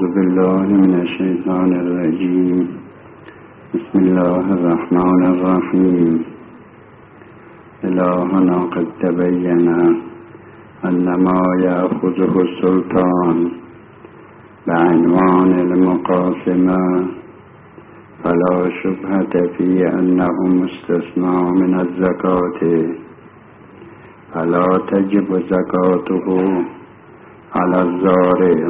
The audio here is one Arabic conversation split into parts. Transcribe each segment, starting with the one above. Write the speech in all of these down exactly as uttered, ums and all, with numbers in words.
أعوذ بالله من الشيطان الرجيم. بسم الله الرحمن الرحيم. إلهنا قد تبين أن ما يأخذه السلطان بعنوان المقاسمة فلا شبهة في أنه مستثنى من الزكاة، فلا تجب زكاته على الزارع،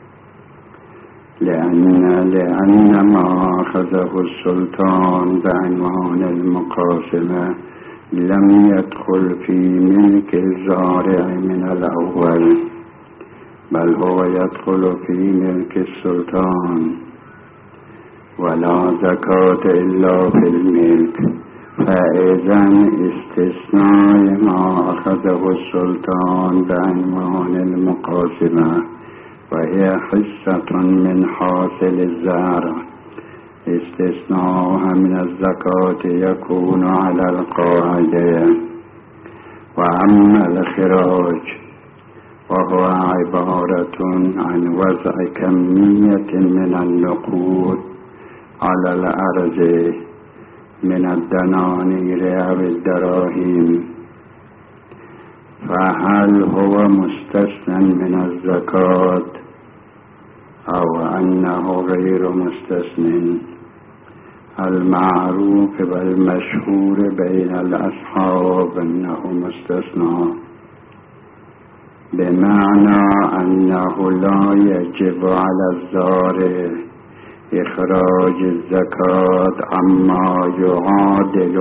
لأن لأن ما أخذه السلطان بعنوان المقاسمة لم يدخل في ملك الزارع من الأول، بل هو يدخل في ملك السلطان، ولا زكاة إلا في الملك. فإذا استثناء ما أخذه السلطان بعنوان المقاسمة وهي حصة من حاصل الزرع، استثناءها من الزكاة يكون على القاعدة. وأما الخراج وهو عبارة عن وضع كمية من النقود على الأرض من الدنانير أو الدراهم، فهل هو مستثنى من الزكاة أو أنه غير مستثنى؟ المعروف والمشهور بين الأصحاب أنه مستثنى، بمعنى أنه لا يجب على الزارع إخراج الزكاة عما يعادل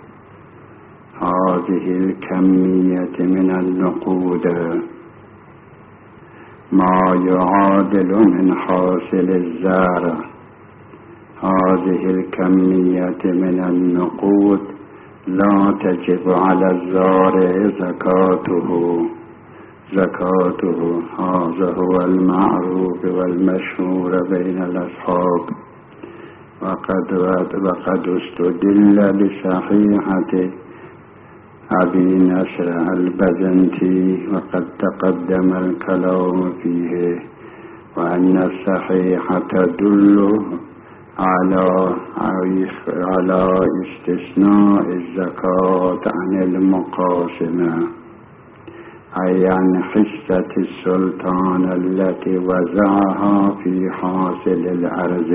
هذه الكمية من النقود، ما يعادل من حاصل الزرع. هذه الكمية من النقود لا تجب على الزارع زكاته زكاته هذا هو المعروف والمشهور بين الأصحاب. وقد وقد استدل بصحيحة أبي نصر البزنطي، وقد تقدم الكلام فيه، وأن الصحيحة تدل على على استثناء الزكاة عن المقاسمة، أي عن حصة السلطان التي وزعها في حاصل الأرض،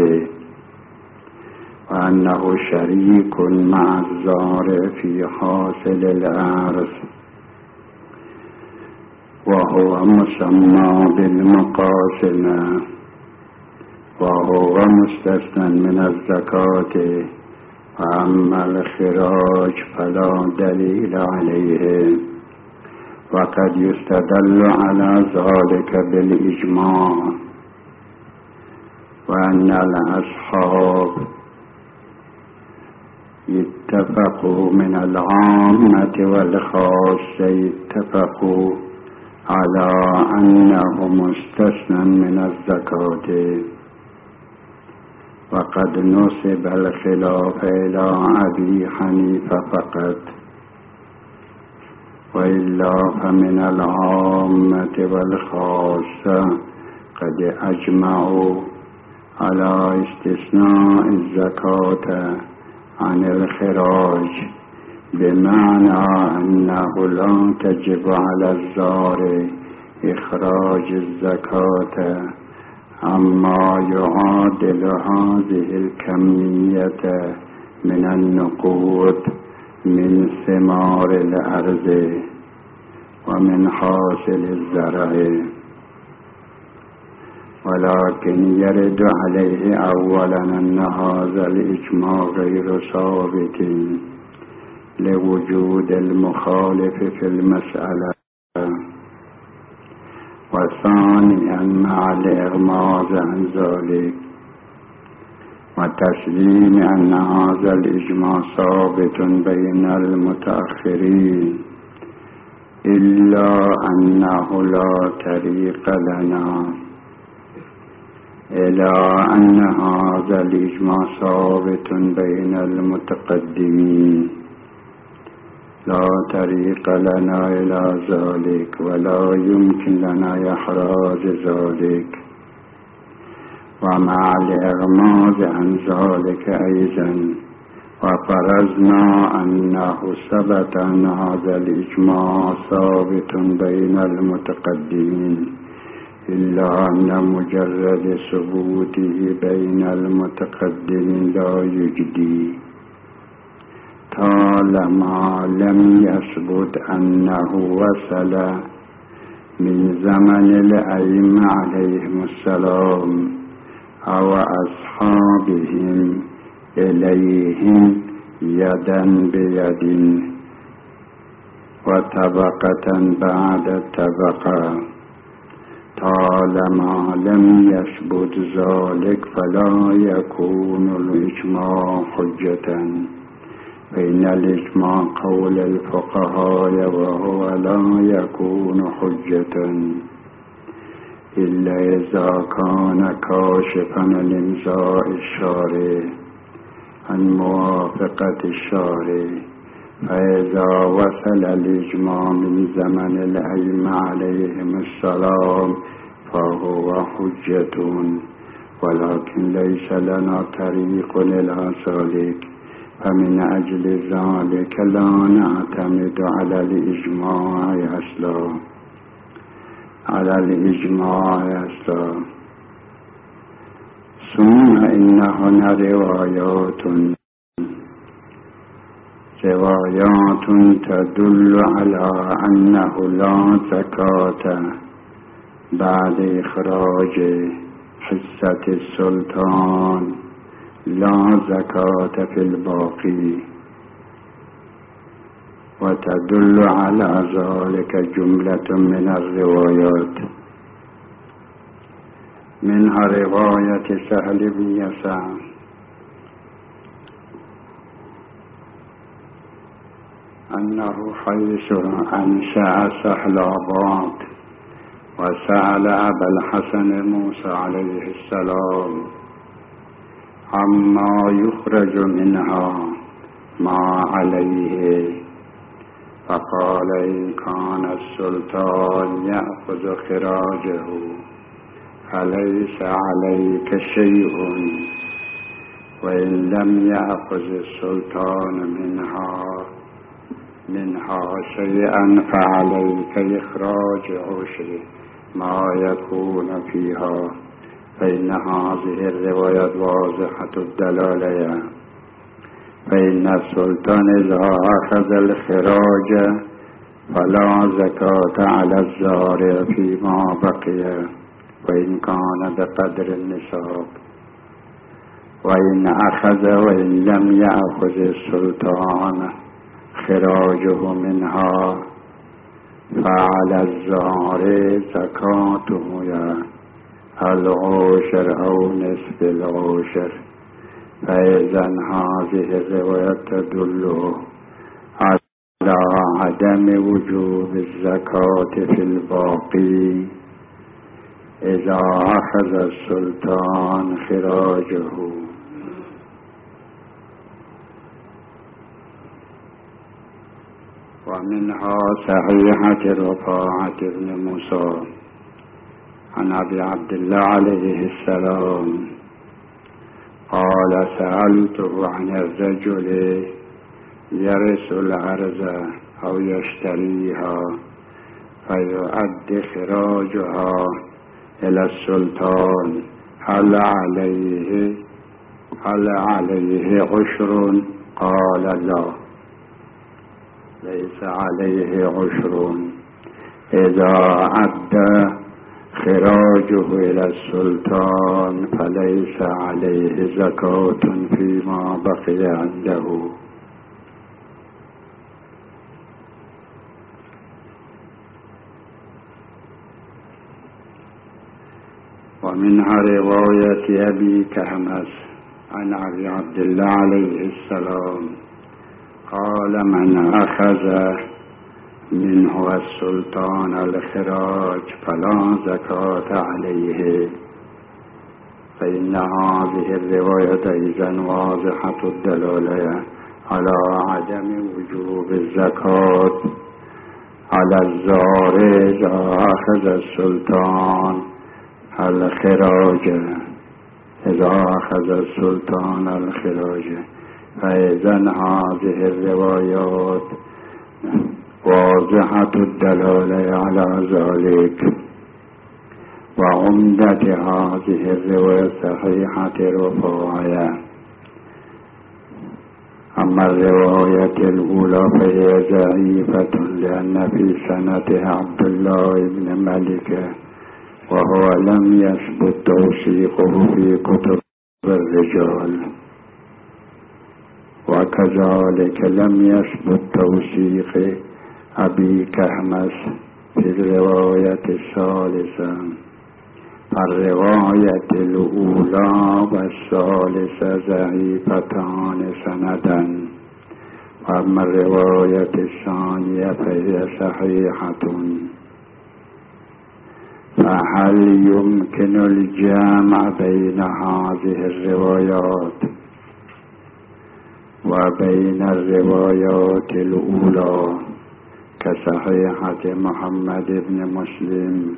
وأنه شريك مع الزارع في حاصل الأرض، وهو مسمى بالمقاسمة، وهو مستثنى من الزكاة. وأما الخراج فلا دليل عليه، وقد يستدل على ذلك بالإجماع، وأن الأصحاب اتفقوا من العامة والخاصة اتفقوا على أنه مستثنى من الزكاة. وقد نسب الخلاف إلى أبي حنيفة فقط، وإلا فمن العامة والخاصة قد أجمعوا على استثناء الزكاة عن الخراج، بمعنى أنه لا تجب على الزارع إخراج الزكاة عما يعادل هذه الكمية من النقود من ثمار الأرض ومن حاصل الزرع. ولكن يرد عليه أولا أن هذا الإجماع غير ثابت لوجود المخالف في المسألة، وثانيا مع الإغماض عن ذلك وتسليم أن هذا الإجماع ثابت بين المتأخرين، إلا أنه لا طريق لنا إلى أن هذا الإجماع ثابت بين المتقدمين، لا طريق لنا إلى ذلك ولا يمكن لنا إحراز ذلك. ومع الإغماض عن ذلك أيضا وفرضنا أنه ثبت أن هذا الإجماع ثابت بين المتقدمين إلا أن مجرد ثبوته بين المتقدمين لا يجدي طالما لم يثبت أنه وصل من زمن الأئمة عليهم السلام أو أصحابهم إليهم يدا بيد وطبقة بعد طبقة طالما لم يثبت ذلك فلا يكون الإجماع حجة فإن الإجماع قول الفقهاء وهو لا يكون حجة إلا إذا كان كاشفا لإمضاء الشارع عن موافقة الشارع فإذا وصل الإجماع من زمن الأئمة عليهم السلام فهو حجة ولكن ليس لنا طريق إلى ذلك فمن أجل ذلك لا نعتمد على الإجماع أصلا على الإجماع أصلا ثم إن هنا روايات روايات تدل على أنه لا زكاة بعد إخراج حصة السلطان لا زكاة في الباقي وتدل على ذلك جملة من الروايات منها رواية سهل بن يسار أنه حيث أنشأ سهلاباد وسأل أبا الحسن موسى عليه السلام عما يخرج منها ما عليه فقال إن كان السلطان يأخذ خراجه فليس عليك شيء وإن لم يأخذ السلطان منها منها شيئا فعليك إخراج عشر ما يكون فيها فإن هذه الرواية واضحة الدلالة فإن السلطان إذا أخذ الخراج فلا زكاة على الزارع فيما بقي وإن كان بقدر النصاب وإن أخذ وإن لم يأخذ السلطان خراجه منها فعلى الزارع زكاته يا العشر أو نصف العشر فإذا هذه الرواية تدل على عدم وجوب الزكاة في الباقي إذا أخذ السلطان خراجه ومنها صحيحة رفاعة بن موسى عن أبي عبد الله عليه السلام قال سألته عن الرجل يرث الأرض أو يشتريها فيؤدي خراجها إلى السلطان هل عليه هل عليه عشر؟ قال لا ليس عليه عشر إذا أدى خراجه إلى السلطان فليس عليه زكاة فيما بقي عنده. ومنها رواية أبي كهمس عن أبي عبد الله عليه السلام قال من أخذ منه السلطان الخراج فلا زكاة عليه فإن هذه الرواية إذن واضحة الدلالة على عدم وجوب الزكاة على الزارع إذا أخذ السلطان الخراج إذا أخذ السلطان الخراج. فإذا هذه الروايات واضحة الدلالة على ذلك. وعمدة هذه الرواية صحيحة الرفاعية. أما الرواية الأولى فهي ضعيفة لأن في سنتها عبد الله بن ملك وهو لم يثبت توثيقه في كتب الرجال، وكذلك لم يثبت توثيق أبي كهمس في الرواية الثالثة. الرواية الأولى والثالثة ضعيفتان سندا، وأما الرواية الثانية فهي صحيحة. فهل يمكن الجمع بين هذه الروايات وبين الروايات الأولى كصحيحة محمد بن مسلم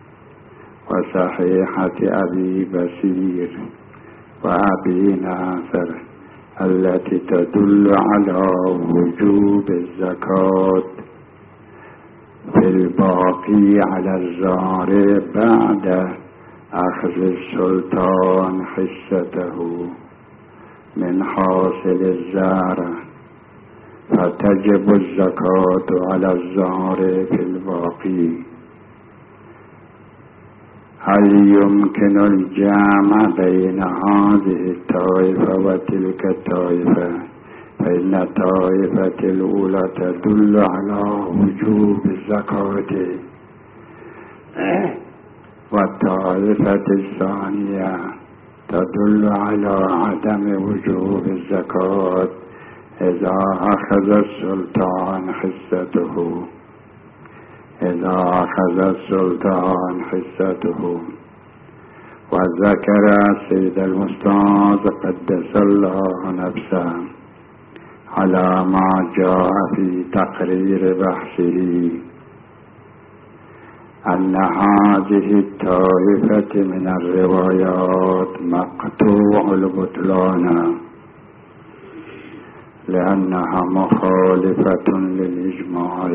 وصحيحة أبي بصير وأبي ناصر التي تدل على وجوب الزكاة في الباقي على الزارع بعد أخذ السلطان حصته من حاصل الزارع، فتجب الزكاة على الزارع في الباقي؟ هل يمكن الجمع بين هذه الطائفة وتلك الطائفة؟ فإن الطائفة الأولى تدل على وجوب الزكاة، والطائفة الثانية تدل على عدم وجوب الزكاة إذا أخذ السلطان حصته إذا أخذ السلطان حصته. وذكر سيد الأستاذ قدس الله نفسه على ما جاء في تقرير بحثه أن هذه الطائفة من الروايات مقطوع البطلان لأنها مخالفة للإجماع،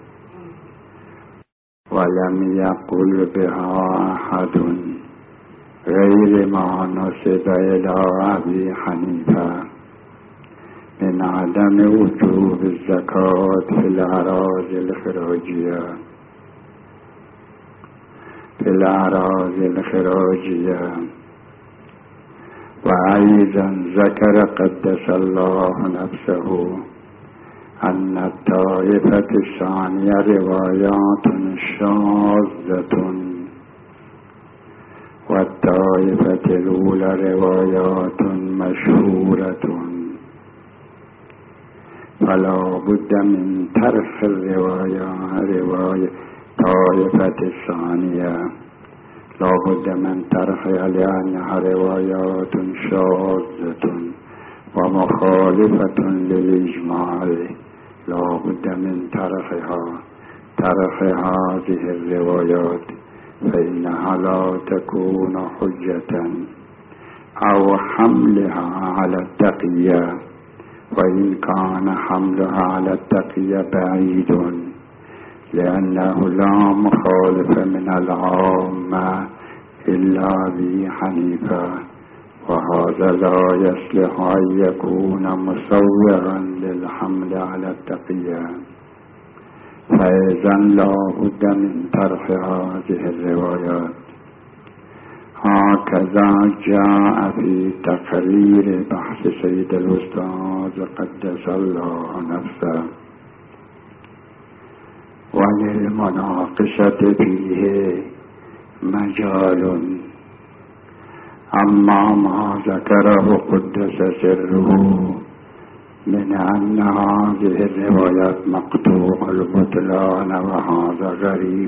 ولم يقل بها أحد غير ما نسب إلى أبي حنيفة من عدم وجوب الزكاة في الأراضي الخراجية في الأراضي الخراجية. وأيضا ذكر قدس الله نفسه أن الطائفة الثانية روايات شاذة، والطائفة الأولى روايات مشهورة، فلا بد من طرح الرواية رواية طائفة الثانية لا بد من طرحها لأنها روايات شاذة ومخالفة للإجماع، لا بد من طرحها طرح هذه الروايات، فإنها لا تكون حجة أو حملها على التقية، وإن كان حملها على التقية بعيد، لأنه لا مخالف من العامة إلا أبي حنيفة، وهذا لا يصلح أن يكون مصورا للحمل على التقية. فإذا لا بد من طرح هذه الروايات. هكذا جاء في تقرير بحث سيد الأستاذ قدس الله نفسه، وللمناقشة فيه مجال. أما ما ذكره قدس سره من أن هذه الروايات مقطوع البطلان وهذا غريب،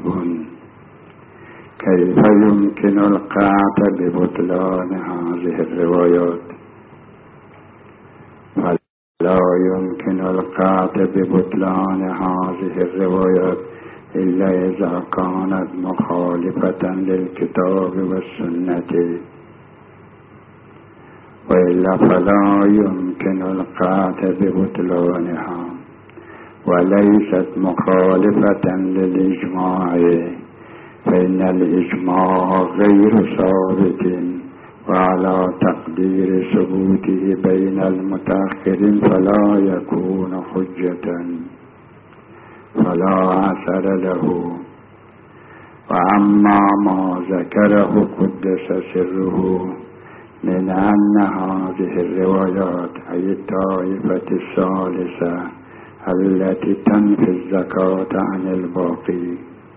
كيف يمكن القطع ببطلان هذه الروايات؟ فلا يمكن القطع ببطلان هذه الروايات إلا إذا كانت مخالفة للكتاب والسنة، وإلا فلا يمكن القطع ببطلانها، وليست مخالفة للإجماع، فإن الإجماع غير ثابت، وعلى تقدير ثبوته بين المتأخرين فلا يكون حجة، فلا أثر له. وأما ما ذكره قدس سره من أن هذه الروايات أي الطائفة الثالثة التي تنفي الزكاة عن الباقي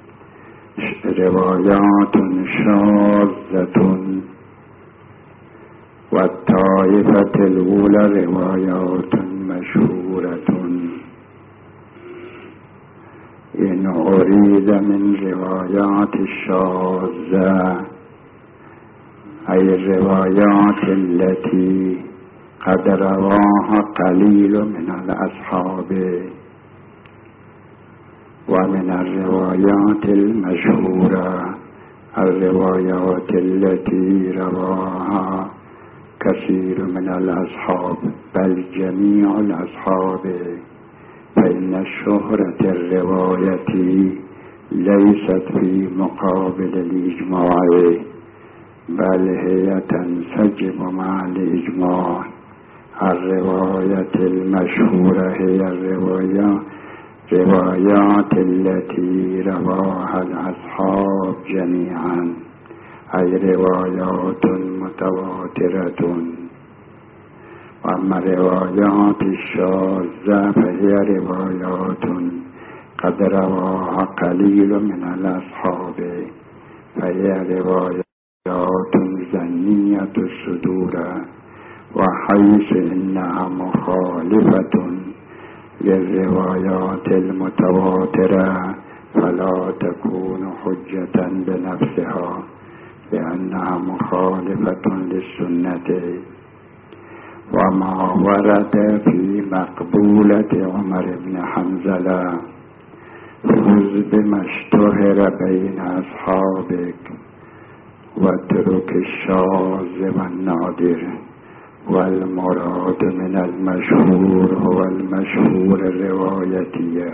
روايات شاذة، والطائفة الأولى روايات مشهورة. إن أريد من روايات الشاذة أي الروايات التي قد رواها قليل من الأصحاب، ومن الروايات المشهورة الروايات التي رواها كثير من الأصحاب بل جميع الأصحاب، فإن شهرة الرواية ليست في مقابل الإجماع، بل هي تنسجم مع الإجماع. الرواية المشهورة هي الرواية روايات التي رواها الأصحاب جميعا، أي روايات متواترة. وأما روايات الشاذة فهي روايات قد رواها قليل من الأصحاب، فهي روايات ظنية الصدور، وحيث إنها مخالفة للروايات المتواترة فلا تكون حجة بنفسها، لأنها مخالفة للسنة. وما ورد في مقبولة عمر بن حنظلة خذ بما اشتهر بين أصحابك واترك الشاذ والنادر، والمراد من المشهور هو المشهور الروايتية،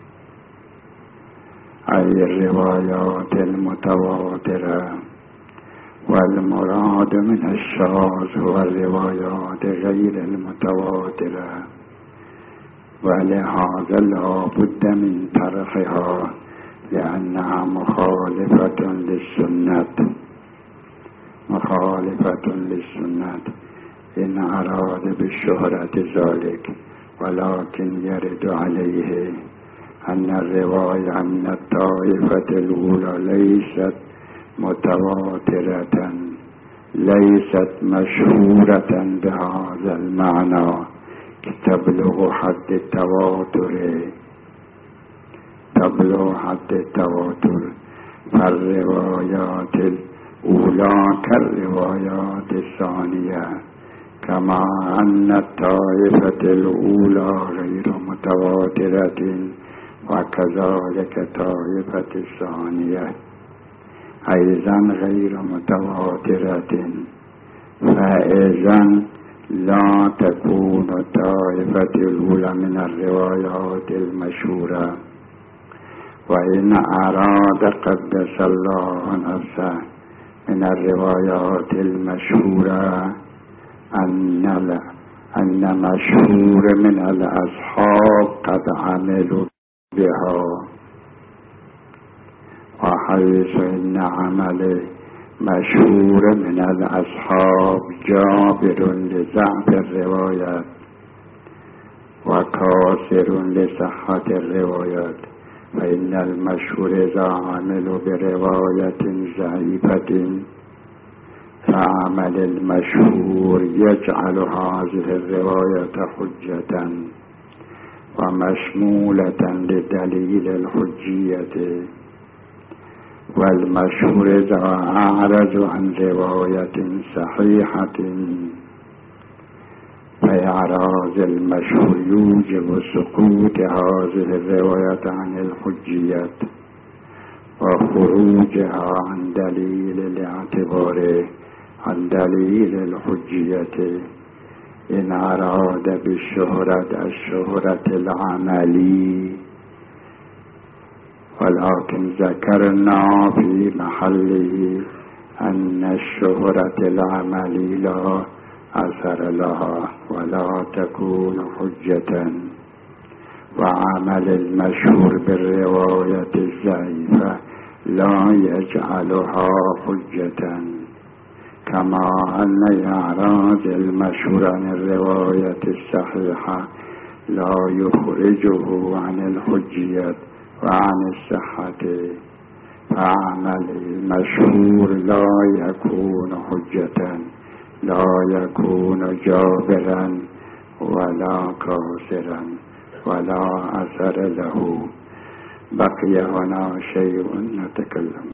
أي الروايات المتواترة، والمراد من الشاذ هو الروايات غير المتواترة، ولهذا لا بد من طرحها لأنها مخالفة للسنة مخالفة للسنة إن أراد بالشهرة ذلك، ولكن يرد عليه أن الرواية من الطائفة الأولى ليست متواترة، ليست مشهورة بهذا المعنى تبلغ حد التواتر تبلغ حد التواتر فالروايات الأولى كالروايات الثانية، كما أن الطائفة الأولى غير متواترة وكذلك طائفة الثانية أيضا غير متواترة، فإذن لا تكون الطائفة الأولى من الروايات المشهورة. وإن أراد قدس الله نفسه من الروايات المشهورة أن أن مشهور من الأصحاب قد عملوا بها، وحيث إن عمل مشهور من الأصحاب جابر لضعف الروايات وكاسر لصحة الروايات، فإن المشهور إذا عملوا برواية ضعيفة فعمل المشهور يجعل هذه الرواية حجة ومشمولة لدليل الحجية، والمشهور إذا أعرض عن رواية صحيحة فإعراض المشهور يوجب سقوط هذه الرواية عن الحجية وخروجها عن دليل الاعتبار عن دليل الحجية إن أراد بالشهرة الشهرة العملي، ولكن ذكرنا في محله أن الشهرة العملي لا أثر لها ولا تكون حجة، وعمل المشهور بالرواية الضعيفة لا يجعلها حجة، كما أن إعراض المشهور عن الرواية الصحيحة لا يخرجه عن الحجية وعن الصحة، فعمل المشهور لا يكون حجة، لا يكون جابرا ولا كاسرا ولا أثر له. بقي هنا شيء نتكلم